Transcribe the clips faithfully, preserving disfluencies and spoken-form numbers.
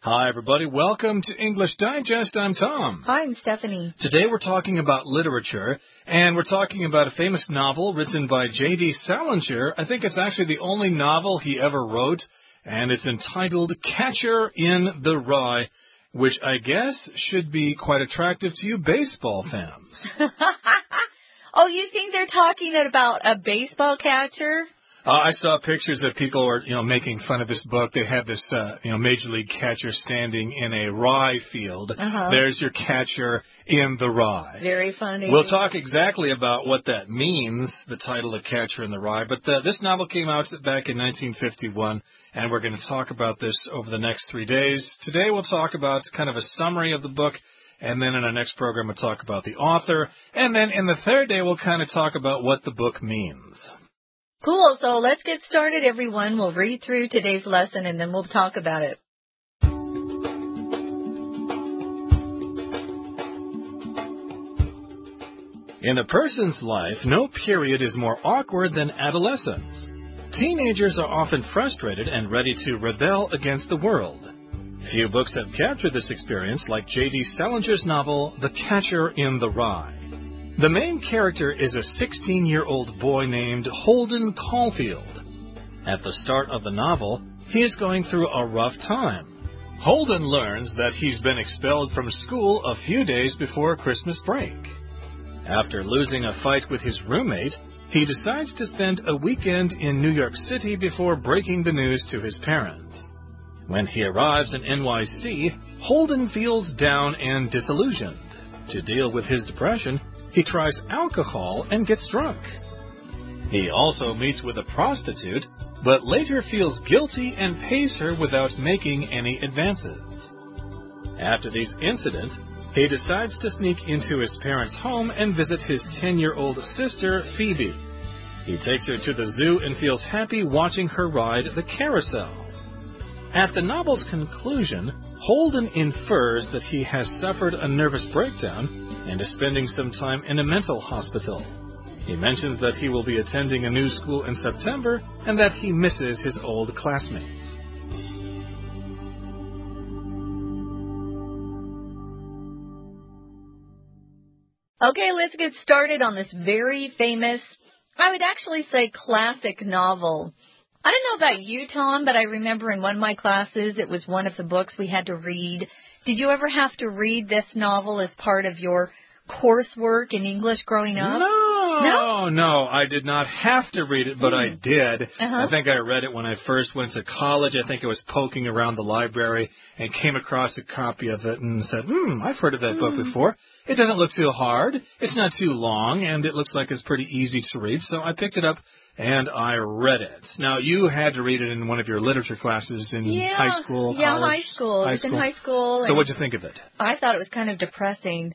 Hi, everybody. Welcome to English Digest. I'm Tom. Hi, I'm Stephanie. Today we're talking about literature, and we're talking about a famous novel written by J D Salinger. I think it's actually the only novel he ever wrote, and it's entitled Catcher in the Rye, which I guess should be quite attractive to you baseball fans. Oh, you think they're talking about a baseball catcher? Uh, I saw pictures of people were, you know, making fun of this book. They had this, uh, you know, major league catcher standing in a rye field. Uh-huh. There's your catcher in the rye. Very funny. We'll talk exactly about what that means, the title of Catcher in the Rye. But uh, this novel came out back in nineteen fifty-one, and we're going to talk about this over the next three days. Today we'll talk about kind of a summary of the book, and then in our next program we'll talk about the author. And then in the third day we'll kind of talk about what the book means. Cool. So let's get started, everyone. We'll read through today's lesson, and then we'll talk about it. In a person's life, no period is more awkward than adolescence. Teenagers are often frustrated and ready to rebel against the world. Few books have captured this experience like J D Salinger's novel, The Catcher in the Rye. The main character is a sixteen-year-old boy named Holden Caulfield. At the start of the novel, he is going through a rough time. Holden learns that he's been expelled from school a few days before Christmas break. After losing a fight with his roommate, he decides to spend a weekend in New York City before breaking the news to his parents. When he arrives in N Y C, Holden feels down and disillusioned. To deal with his depression, he tries alcohol and gets drunk. He also meets with a prostitute, but later feels guilty and pays her without making any advances. After these incidents, he decides to sneak into his parents' home and visit his ten-year-old sister, Phoebe. He takes her to the zoo and feels happy watching her ride the carousel. At the novel's conclusion, Holden infers that he has suffered a nervous breakdown and is spending some time in a mental hospital. He mentions that he will be attending a new school in September and that he misses his old classmates. Okay, let's get started on this very famous, I would actually say classic novel. I don't know about you, Tom, but I remember in one of my classes, it was one of the books we had to read. Did you ever have to read this novel as part of your coursework in English growing up? No, no, no, I did not have to read it, but mm. I did. Uh-huh. I think I read it when I first went to college. I think I was poking around the library and came across a copy of it and said, hmm, I've heard of that mm. book before. It doesn't look too hard. It's not too long, and it looks like it's pretty easy to read. So I picked it up and I read it. Now, you had to read it in one of your literature classes in yeah, high school, Yeah, college, high school. High it's school. in high school. So what'd you think of it? I thought it was kind of depressing.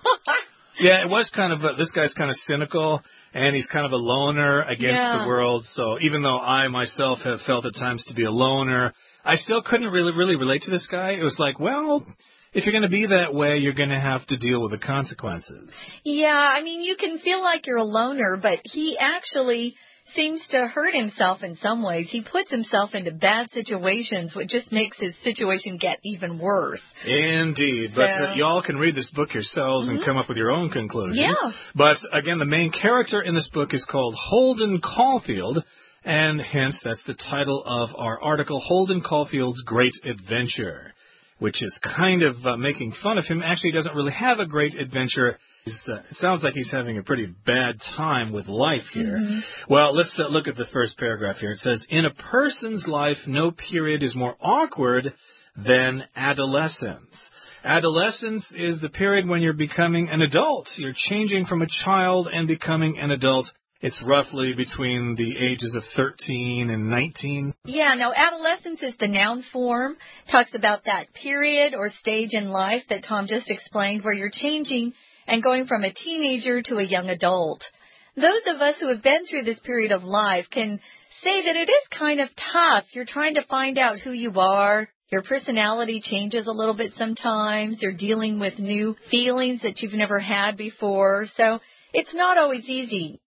Yeah, it was kind of, a, this guy's kind of cynical, and he's kind of a loner against yeah. the world. So even though I myself have felt at times to be a loner, I still couldn't really, really relate to this guy. It was like, well, if you're going to be that way, you're going to have to deal with the consequences. Yeah, I mean, you can feel like you're a loner, but he actually seems to hurt himself in some ways. He puts himself into bad situations, which just makes his situation get even worse. Indeed. But so, uh, y'all can read this book yourselves mm-hmm. and come up with your own conclusions. Yeah. But, again, the main character in this book is called Holden Caulfield, and hence that's the title of our article, Holden Caulfield's Great Adventure, which is kind of uh, making fun of him. Actually, he doesn't really have a great adventure. Uh, it sounds like he's having a pretty bad time with life here. Mm-hmm. Well, let's uh, look at the first paragraph here. It says, in a person's life, no period is more awkward than adolescence. Adolescence is the period when you're becoming an adult. You're changing from a child and becoming an adult. It's roughly between the ages of thirteen and nineteen. Yeah, no, adolescence is the noun form. Talks about that period or stage in life that Tom just explained where you're changing and going from a teenager to a young adult. Those of us who have been through this period of life can say that it is kind of tough. You're trying to find out who you are. Your personality changes a little bit sometimes. You're dealing with new feelings that you've never had before. So it's not always easy.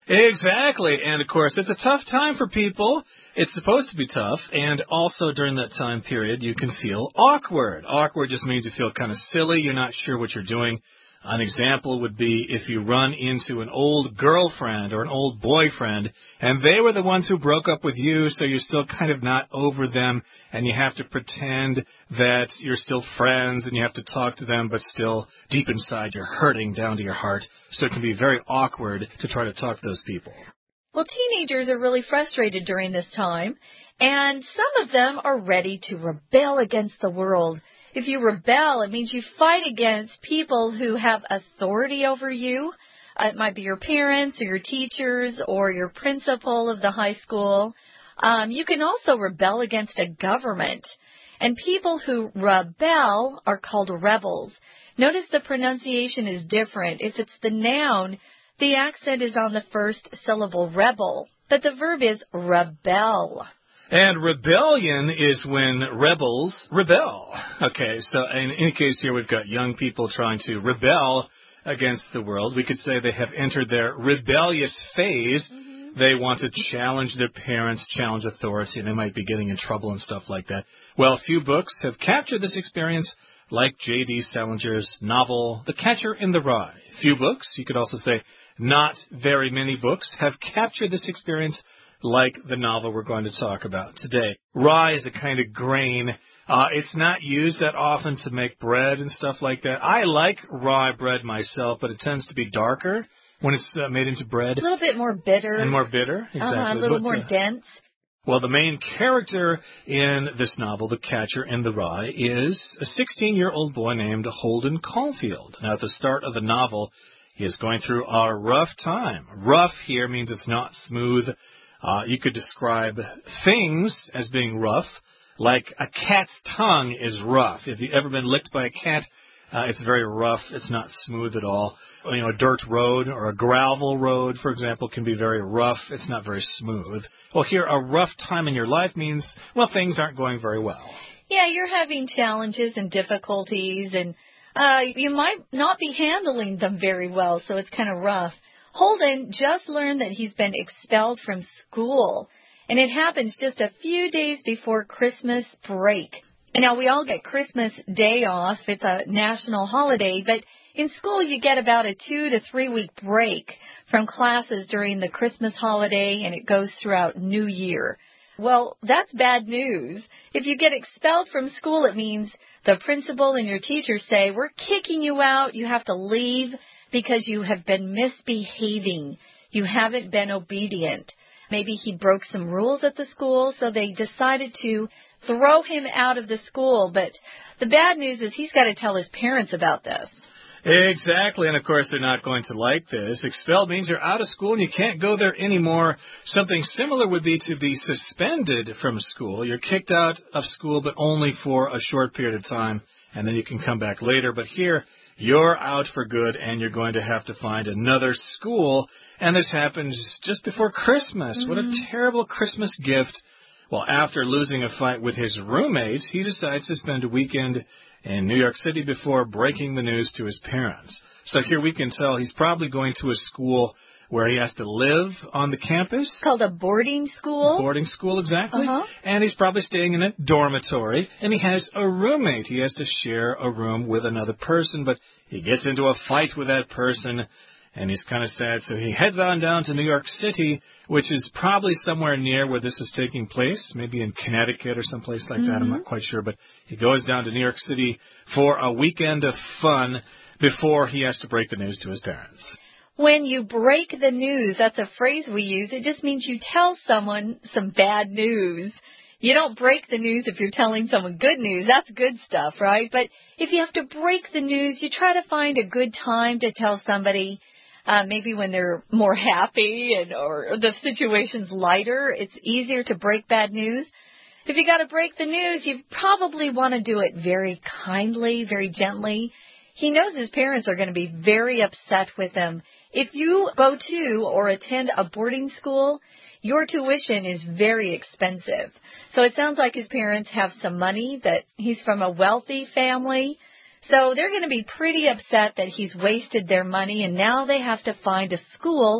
Exactly. And, of course, it's a tough time for people. It's supposed to be tough. And also during that time period, you can feel awkward. Awkward just means you feel kind of silly. You're not sure what you're doing. An example would be if you run into an old girlfriend or an old boyfriend, and they were the ones who broke up with you, so you're still kind of not over them, and you have to pretend that you're still friends, and you have to talk to them, but still deep inside you're hurting down to your heart. So it can be very awkward to try to talk to those people. Well, teenagers are really frustrated during this time, and some of them are ready to rebel against the world. If you rebel, it means you fight against people who have authority over you. Uh, it might be your parents or your teachers or your principal of the high school. Um, you can also rebel against a government. And people who rebel are called rebels. Notice the pronunciation is different. If it's the noun, the accent is on the first syllable, rebel. But the verb is rebel. And rebellion is when rebels rebel. Okay, so in any case here we've got young people trying to rebel against the world. We could say they have entered their rebellious phase. Mm-hmm. They want to challenge their parents, challenge authority, and they might be getting in trouble and stuff like that. Well, few books have captured this experience, like J D Salinger's novel, The Catcher in the Rye. Few books, you could also say not very many books, have captured this experience, like the novel we're going to talk about today. Rye is a kind of grain. Uh, it's not used that often to make bread and stuff like that. I like rye bread myself, but it tends to be darker when it's uh, made into bread. A little bit more bitter. And more bitter, exactly. Uh-huh, a little but, more uh, dense. Well, the main character in this novel, The Catcher in the Rye, is a sixteen-year-old boy named Holden Caulfield. Now, at the start of the novel, he is going through a rough time. Rough here means it's not smooth. Uh, you could describe things as being rough, like a cat's tongue is rough. If you've ever been licked by a cat, uh, it's very rough. It's not smooth at all. You know, a dirt road or a gravel road, for example, can be very rough. It's not very smooth. Well, here, a rough time in your life means, well, things aren't going very well. Yeah, you're having challenges and difficulties, and uh, you might not be handling them very well, so it's kind of rough. Holden just learned that he's been expelled from school, and it happens just a few days before Christmas break. And now, we all get Christmas Day off. It's a national holiday, but in school you get about a two to three week break from classes during the Christmas holiday, and it goes throughout New Year. Well, that's bad news. If you get expelled from school, it means the principal and your teachers say, we're kicking you out, you have to leave, because you have been misbehaving. You haven't been obedient. Maybe he broke some rules at the school, so they decided to throw him out of the school. But the bad news is he's got to tell his parents about this. Exactly, and of course they're not going to like this. Expelled means you're out of school and you can't go there anymore. Something similar would be to be suspended from school. You're kicked out of school, but only for a short period of time, and then you can come back later. But here, you're out for good, and you're going to have to find another school. And this happens just before Christmas. Mm-hmm. What a terrible Christmas gift. Well, after losing a fight with his roommates, he decides to spend a weekend in New York City before breaking the news to his parents. So here we can tell he's probably going to a school where he has to live on the campus. It's called a boarding school. Boarding school, exactly. Uh-huh. And he's probably staying in a dormitory. And he has a roommate. He has to share a room with another person. But he gets into a fight with that person, and he's kind of sad. So he heads on down to New York City, which is probably somewhere near where this is taking place, maybe in Connecticut or someplace like mm-hmm. that. I'm not quite sure. But he goes down to New York City for a weekend of fun before he has to break the news to his parents. When you break the news, that's a phrase we use. It just means you tell someone some bad news. You don't break the news if you're telling someone good news. That's good stuff, right? But if you have to break the news, you try to find a good time to tell somebody, uh, maybe when they're more happy and or the situation's lighter. It's easier to break bad news. If you got to break the news, you probably want to do it very kindly, very gently. He knows his parents are going to be very upset with him. If you go to or attend a boarding school, your tuition is very expensive. So it sounds like his parents have some money, that he's from a wealthy family. So they're going to be pretty upset that he's wasted their money, and now they have to find a school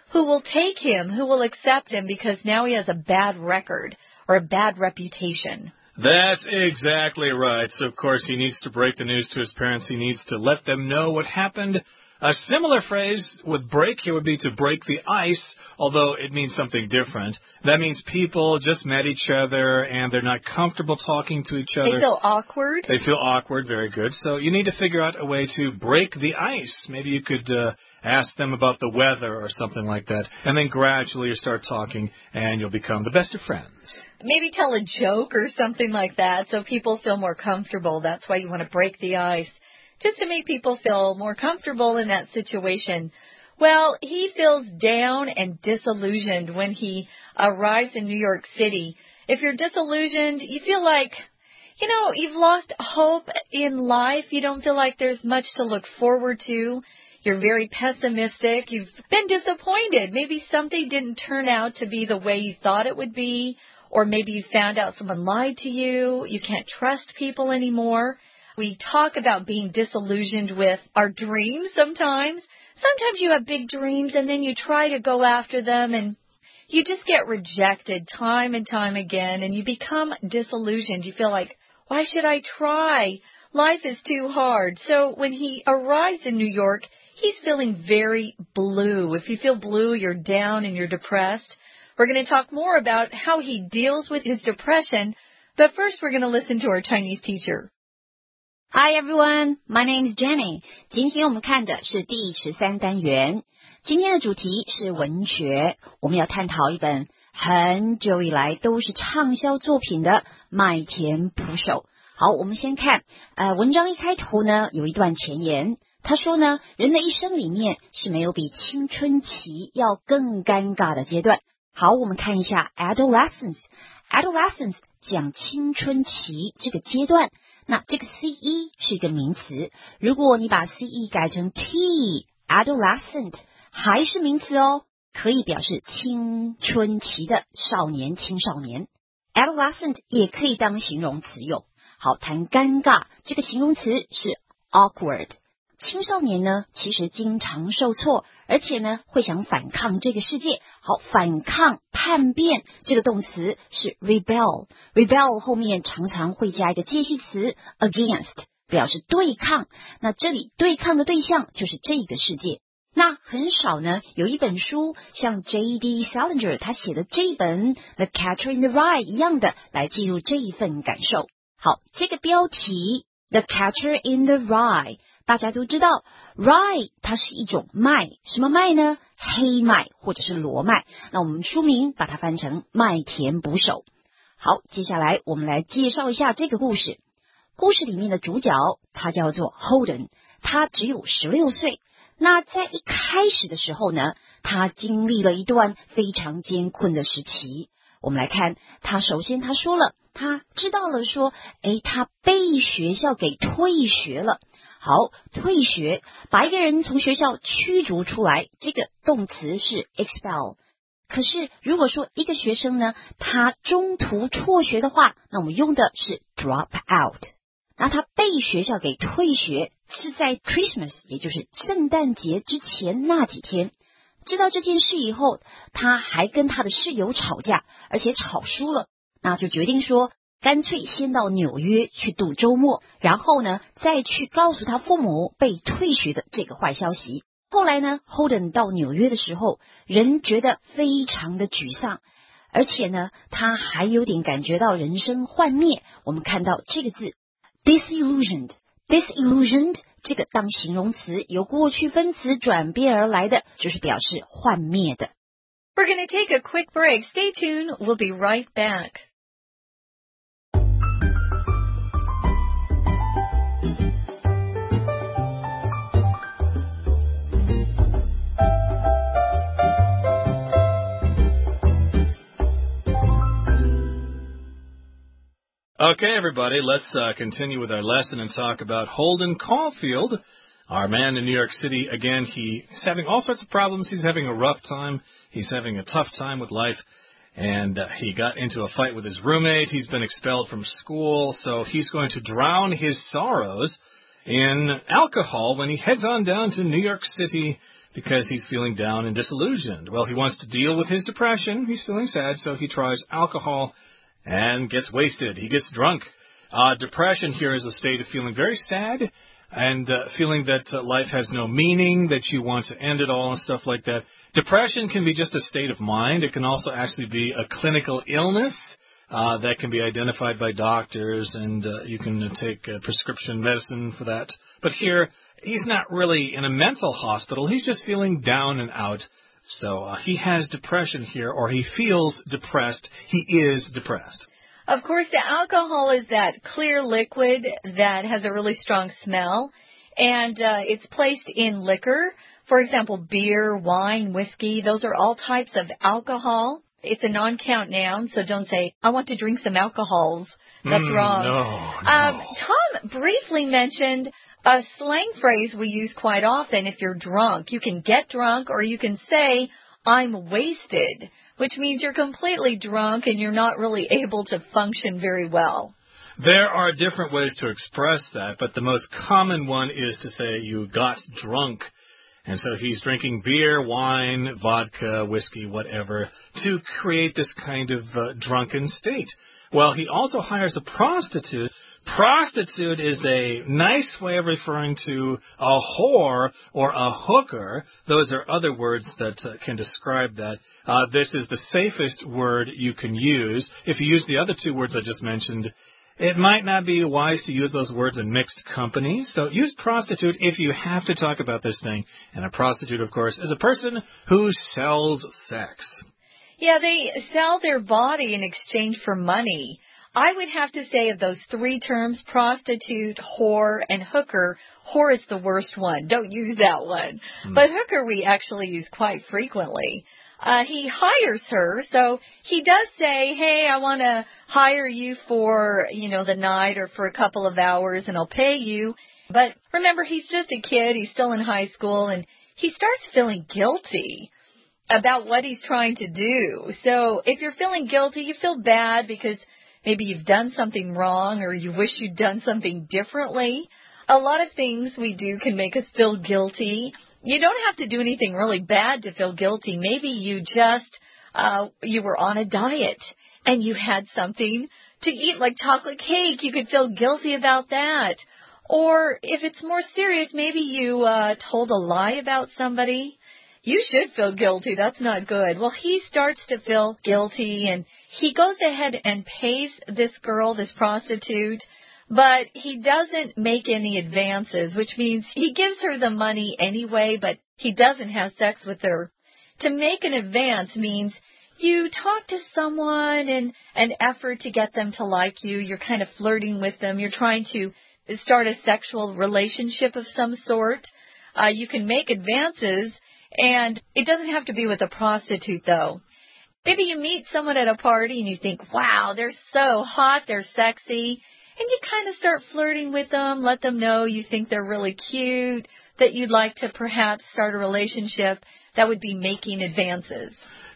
who will take him, who will accept him because now he has a bad record or a bad reputation. That's exactly right. So, of course, he needs to break the news to his parents. He needs to let them know what happened. A similar phrase with break here would be to break the ice, although it means something different. That means people just met each other and they're not comfortable talking to each other. They feel awkward. They feel awkward. Very good. So you need to figure out a way to break the ice. Maybe you could uh, ask them about the weather or something like that. And then gradually you start talking and you'll become the best of friends. Maybe tell a joke or something like that so people feel more comfortable. That's why you want to break the ice. Just to make people feel more comfortable in that situation. Well, he feels down and disillusioned when he arrives in New York City. If you're disillusioned, you feel like, you know, you've lost hope in life. You don't feel like there's much to look forward to. You're very pessimistic. You've been disappointed. Maybe something didn't turn out to be the way you thought it would be, or maybe you found out someone lied to you. You can't trust people anymore. We talk about being disillusioned with our dreams sometimes. Sometimes you have big dreams and then you try to go after them and you just get rejected time and time again and you become disillusioned. You feel like, why should I try? Life is too hard. So when he arrives in New York, he's feeling very blue. If you feel blue, you're down and you're depressed. We're going to talk more about how he deals with his depression. But first, we're going to listen to our Chinese teacher. Hi everyone, my name is Jenny. 今天我们看的是第十三单元。今天的主题是文学，我们要探讨一本很久以来都是畅销作品的《麦田捕手》。好，我们先看，呃，文章一开头呢有一段前言，他说呢，人的一生里面是没有比青春期要更尴尬的阶段。好，我们看一下 adolescence。adolescence 讲青春期这个阶段。那这个 C E 是一个名词，如果你把 C E 改成 T adolescent 还是名词哦，可以表示青春期的少年青少年。adolescent 也可以当形容词用。好，谈尴尬，这个形容词是 awkward。青少年呢，其实经常受挫，而且呢，会想反抗这个世界。好，反抗、叛变，这个动词是 rebel。rebel 后面常常会加一个介系词 against， 表示对抗。那这里对抗的对象就是这个世界。那很少呢，有一本书像 J D Salinger 他写的这一本 The Catcher in the Rye 一样的，来记录这一份感受。好，这个标题 The Catcher in the Rye。大家都知道 rye 它是一种麦，什么麦呢？黑麦或者是罗麦。那我们书名把它翻成麦田捕手。好，接下来我们来介绍一下这个故事。故事里面的主角他叫做 Holden， 他只有十六岁。那在一开始的时候呢，他经历了一段非常艰困的时期。我们来看，他首先他说了，他知道了说，诶，他被学校给退学了。好，退学，把一个人从学校驱逐出来，这个动词是 expel。可是如果说一个学生呢，他中途辍学的话，那我们用的是 drop out。那他被学校给退学是在 Christmas， 也就是圣诞节之前那几天。知道这件事以后，他还跟他的室友吵架，而且吵输了，那就决定说干脆先到纽约去度周末，然后呢，再去告诉他父母被退学的这个坏消息。后来呢 ，Holden 到纽约的时候，人觉得非常的沮丧，而且呢，他还有点感觉到人生幻灭。我们看到这个字 disillusioned，disillusioned 这个当形容词由过去分词转变而来的，就是表示幻灭的。 We're going to take a quick break. Stay tuned. We'll be right back. Okay, everybody, let's uh, continue with our lesson and talk about Holden Caulfield, our man in New York City. Again, he, he's having all sorts of problems. He's having a rough time. He's having a tough time with life. And uh, he got into a fight with his roommate. He's been expelled from school. So he's going to drown his sorrows in alcohol when he heads on down to New York City because he's feeling down and disillusioned. Well, he wants to deal with his depression. He's feeling sad, so he tries alcohol and gets wasted. He gets drunk. Uh, depression here is a state of feeling very sad and uh, feeling that uh, life has no meaning, that you want to end it all and stuff like that. Depression can be just a state of mind. It can also actually be a clinical illness uh, that can be identified by doctors, and uh, you can uh, take uh, prescription medicine for that. But here, he's not really in a mental hospital. He's just feeling down and out. So uh, he has depression here, or he feels depressed. He is depressed. Of course, the alcohol is that clear liquid that has a really strong smell, and uh, it's placed in liquor. For example, beer, wine, whiskey, those are all types of alcohol. It's a non-count noun, so don't say, I want to drink some alcohols. That's mm, wrong. No, no. Um, Tom briefly mentioned a slang phrase we use quite often if you're drunk. You can get drunk, or you can say, I'm wasted, which means you're completely drunk and you're not really able to function very well. There are different ways to express that, but the most common one is to say you got drunk. And so he's drinking beer, wine, vodka, whiskey, whatever, to create this kind of uh, drunken state. Well, he also hires a prostitute. Prostitute is a nice way of referring to a whore or a hooker. Those are other words that uh, can describe that. Uh, this is the safest word you can use. If you use the other two words I just mentioned, it might not be wise to use those words in mixed company. So use prostitute if you have to talk about this thing. And a prostitute, of course, is a person who sells sex. Yeah, they sell their body in exchange for money. I would have to say of those three terms, prostitute, whore, and hooker, whore is the worst one. Don't use that one. Hmm. But hooker we actually use quite frequently. Uh, he hires her, so he does say, hey, I want to hire you for, you know, the night or for a couple of hours, and I'll pay you. But remember, he's just a kid. He's still in high school, and he starts feeling guilty about what he's trying to do. So if you're feeling guilty, you feel bad because maybe you've done something wrong or you wish you'd done something differently. A lot of things we do can make us feel guilty. You don't have to do anything really bad to feel guilty. Maybe you just, uh, you were on a diet and you had something to eat like chocolate cake. You could feel guilty about that. Or if it's more serious, maybe you uh, told a lie about somebody. You should feel guilty. That's not good. Well, he starts to feel guilty, and he goes ahead and pays this girl, this prostitute, but he doesn't make any advances, which means he gives her the money anyway, but he doesn't have sex with her. To make an advance means you talk to someone in an effort to get them to like you. You're kind of flirting with them. You're trying to start a sexual relationship of some sort. Uh, you can make advances. And it doesn't have to be with a prostitute, though. Maybe you meet someone at a party and you think, wow, they're so hot, they're sexy. And you kind of start flirting with them, let them know you think they're really cute, that you'd like to perhaps start a relationship. That would be making advances.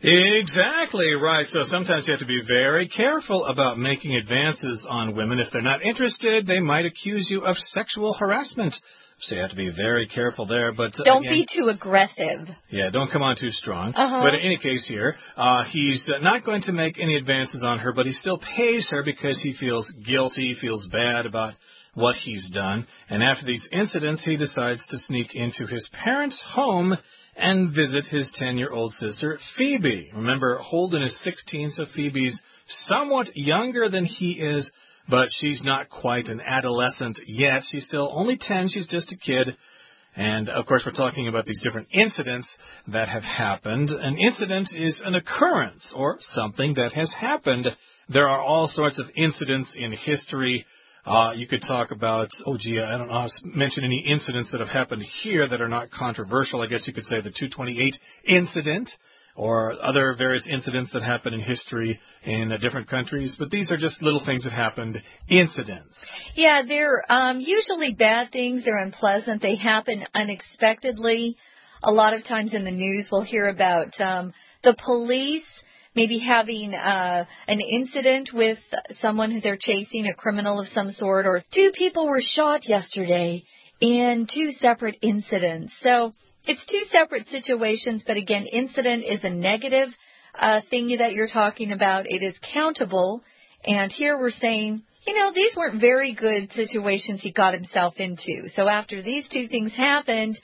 Exactly right. So sometimes you have to be very careful about making advances on women. If they're not interested, they might accuse you of sexual harassment. So you have to be very careful there. But uh, Don't again, be too aggressive. Yeah, don't come on too strong. Uh-huh. But in any case here, uh, he's not going to make any advances on her, but he still pays her because he feels guilty, feels bad about what he's done. And after these incidents, he decides to sneak into his parents' home and visit his ten-year-old sister, Phoebe. Remember, Holden is sixteen, so Phoebe's somewhat younger than he is, but she's not quite an adolescent yet. She's still only ten. She's just a kid. And, of course, we're talking about these different incidents that have happened. An incident is an occurrence or something that has happened. There are all sorts of incidents in history. Uh, you could talk about, oh, gee, I don't know how to mention any incidents that have happened here that are not controversial. I guess you could say the two twenty-eight incident or other various incidents that happen in history in uh, different countries. But these are just little things that happened, incidents. Yeah, they're um, usually bad things. They're unpleasant. They happen unexpectedly. A lot of times in the news we'll hear about um, the police maybe having uh, an incident with someone who they're chasing, a criminal of some sort, or two people were shot yesterday in two separate incidents. So It's two separate situations, but again, incident is a negative uh, thing that you're talking about. It is countable. And here we're saying, you know, these weren't very good situations he got himself into. So after these two things happened,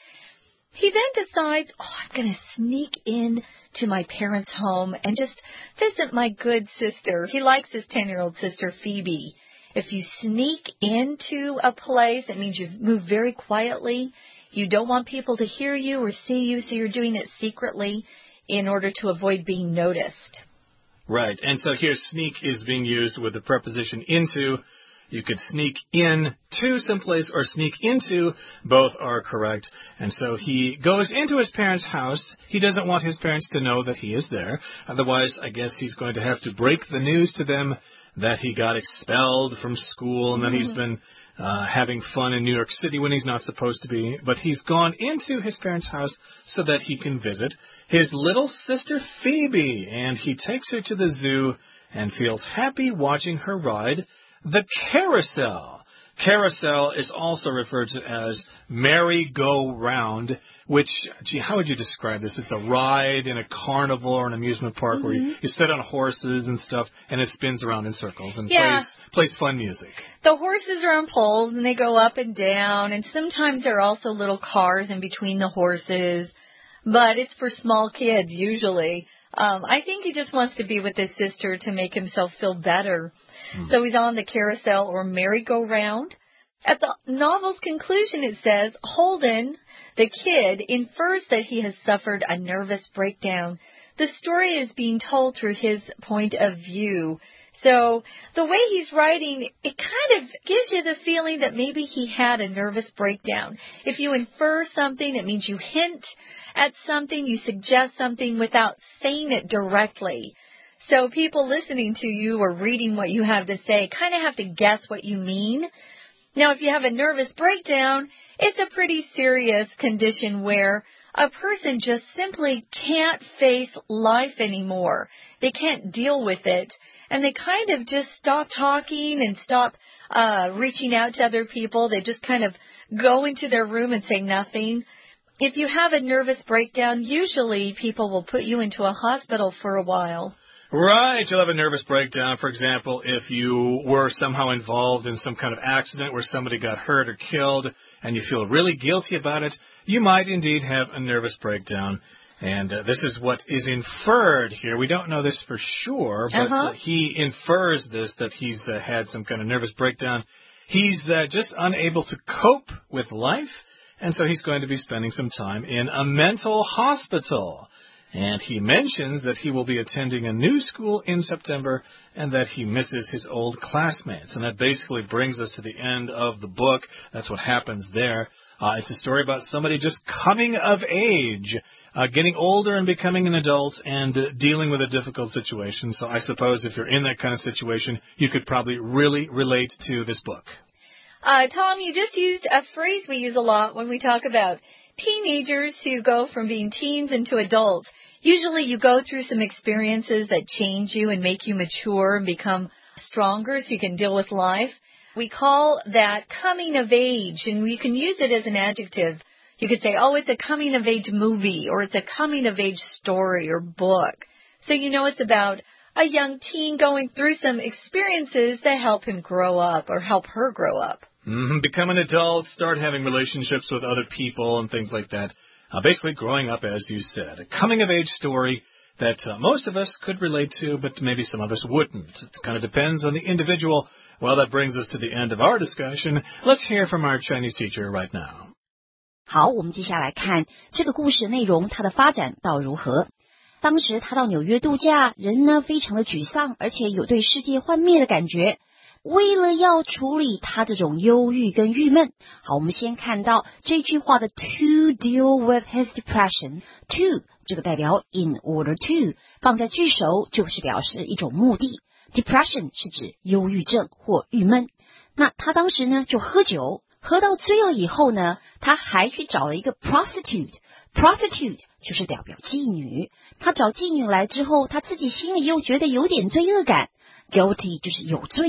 he then decides, oh, I'm going to sneak in to my parents' home and just visit my good sister. He likes his ten-year-old sister, Phoebe. If you sneak into a place, it means you move very quietly. You don't want people to hear you or see you, so you're doing it secretly in order to avoid being noticed. Right, and so here sneak is being used with the preposition into. You could sneak in to someplace or sneak into. Both are correct. And so he goes into his parents' house. He doesn't want his parents to know that he is there. Otherwise, I guess he's going to have to break the news to them that he got expelled from school and that he's been uh, having fun in New York City when he's not supposed to be. But he's gone into his parents' house so that he can visit his little sister Phoebe. And he takes her to the zoo and feels happy watching her ride the carousel. Carousel is also referred to as merry-go-round, which, gee, how would you describe this? It's a ride in a carnival or an amusement park mm-hmm. where you, you sit on horses and stuff, and it spins around in circles and yeah. plays, plays fun music. The horses are on poles, and they go up and down, and sometimes there are also little cars in between the horses, but it's for small kids, usually. Um, I think he just wants to be with his sister to make himself feel better. Mm. So he's on the carousel or merry-go-round. At the novel's conclusion, it says, Holden, the kid, infers that he has suffered a nervous breakdown. The story is being told through his point of view. So the way he's writing, it kind of gives you the feeling that maybe he had a nervous breakdown. If you infer something, it means you hint at something, you suggest something without saying it directly. So people listening to you or reading what you have to say kind of have to guess what you mean. Now, if you have a nervous breakdown, it's a pretty serious condition where a person just simply can't face life anymore. They can't deal with it. And they kind of just stop talking and stop uh, reaching out to other people. They just kind of go into their room and say nothing. If you have a nervous breakdown, usually people will put you into a hospital for a while. Right. You'll have a nervous breakdown. For example, if you were somehow involved in some kind of accident where somebody got hurt or killed and you feel really guilty about it, you might indeed have a nervous breakdown. And uh, this is what is inferred here. We don't know this for sure, but uh-huh. uh, he infers this, that he's uh, had some kind of nervous breakdown. He's uh, just unable to cope with life, and so he's going to be spending some time in a mental hospital. And he mentions that he will be attending a new school in September and that he misses his old classmates. And that basically brings us to the end of the book. That's what happens there. Uh, it's a story about somebody just coming of age, uh, getting older and becoming an adult and uh, dealing with a difficult situation. So I suppose if you're in that kind of situation, you could probably really relate to this book. Uh, Tom, you just used a phrase we use a lot when we talk about teenagers who go from being teens into adults. Usually you go through some experiences that change you and make you mature and become stronger so you can deal with life. We call that coming of age, and we can use it as an adjective. You could say, oh, it's a coming of age movie, or it's a coming of age story or book. So you know it's about a young teen going through some experiences that help him grow up or help her grow up. Mm-hmm. Become an adult, start having relationships with other people and things like that. Uh, basically growing up, as you said. A coming-of-age story that uh, most of us could relate to, but maybe some of us wouldn't. It kind of depends on the individual. Well, that brings us to the end of our discussion. Let's hear from our Chinese teacher right now. 好，我们接下来看这个故事内容，它的发展到如何。当时他到纽约度假，人呢非常的沮丧，而且有对世界幻灭的感觉。为了要处理他这种忧郁跟郁闷，好，我们先看到这句话的 to deal with his depression。 to 这个代表 in order to， 放在句首就是表示一种目的。 depression 是指忧郁症或郁闷。那他当时呢就喝酒，喝到醉了以后呢，他还去找了一个 prostitute。 prostitute 就是代表妓女。他找妓女来之后，他自己心里又觉得有点罪恶感。 guilty 就是有罪的。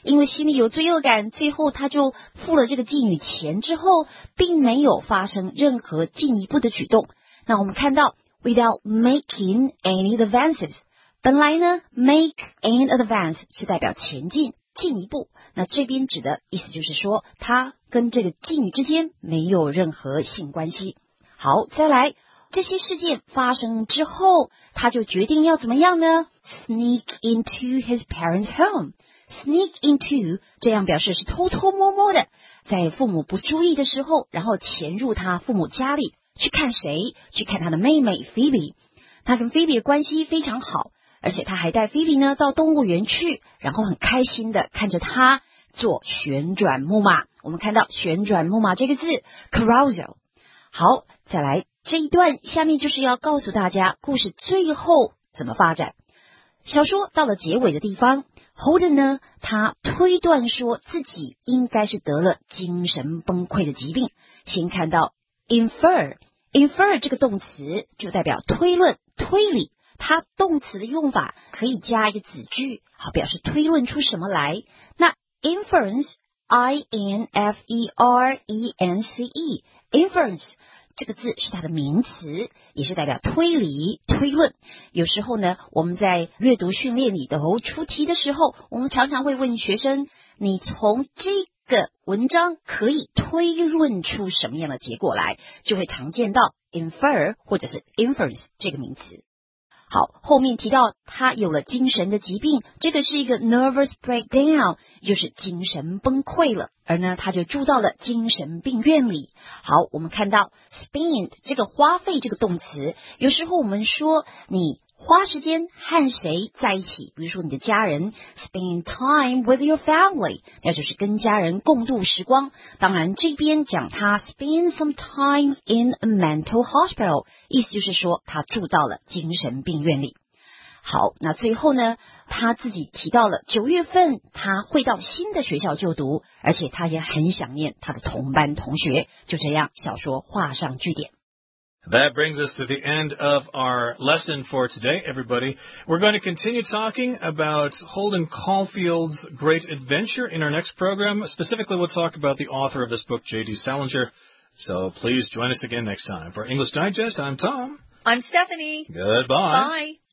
因为心里有罪恶感，最后他就付了这个妓女钱之后，并没有发生任何进一步的举动。那我们看到 without making any advances， 本来呢 make an advance 是代表前进进一步，那这边指的意思就是说他跟这个妓女之间没有任何性关系。好，再来，这些事件发生之后，他就决定要怎么样呢？ Sneak into his parents' home。 Sneak into 这样表示是偷偷摸摸的，在父母不注意的时候，然后潜入他父母家里去看谁？去看他的妹妹 Phoebe。 他跟 Phoebe 的关系非常好，而且他还带 Phoebe 呢到动物园去，然后很开心的看着他做旋转木马。我们看到旋转木马这个字 carousel。 好，再来这一段，下面就是要告诉大家故事最后怎么发展。小说到了结尾的地方， Holden 呢他推断说自己应该是得了精神崩溃的疾病。先看到 infer infer 这个动词就代表推论推理，它动词的用法可以加一个子句，好表示推论出什么来。那 inference I N F E R E N C E inference 这个字是它的名词，也是代表推理推论。有时候呢我们在阅读训练里头出题的时候，我们常常会问学生，你从这个文章可以推论出什么样的结果来，就会常见到 infer 或者是 inference 这个名词。好，后面提到他有了精神的疾病，这个是一个 nervous breakdown， 就是精神崩溃了，而呢他就住到了精神病院里。好，我们看到 spend 这个花费这个动词，有时候我们说你花时间和谁在一起，比如说你的家人 spend time with your family， 那就是跟家人共度时光。当然这边讲他 spend some time in a mental hospital， 意思就是说他住到了精神病院里。好，那最后呢他自己提到了九月份他会到新的学校就读，而且他也很想念他的同班同学。就这样，小说画上句点。 That brings us to the end of our lesson for today, everybody. We're going to continue talking about Holden Caulfield's great adventure in our next program. Specifically, we'll talk about the author of this book, J D Salinger. So please join us again next time. For English Digest, I'm Tom. I'm Stephanie. Goodbye. Bye.